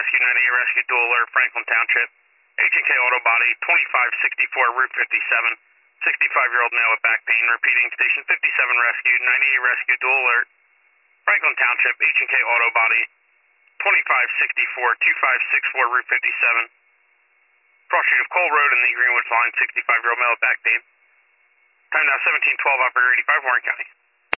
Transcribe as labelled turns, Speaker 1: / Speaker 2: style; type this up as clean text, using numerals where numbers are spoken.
Speaker 1: Rescue, 98 Rescue, dual alert, Franklin Township. H&K Auto Body, 2564, Route 57. 65-year-old male with back pain. Repeating, Station 57 Rescue, 98 Rescue, dual alert, Franklin Township, H&K Auto Body, 2564, 2564, Route 57. Cross street of Cole Road in the Greenwoods line, 65-year-old male with back pain. Time now 17:12, operator 85, Warren County.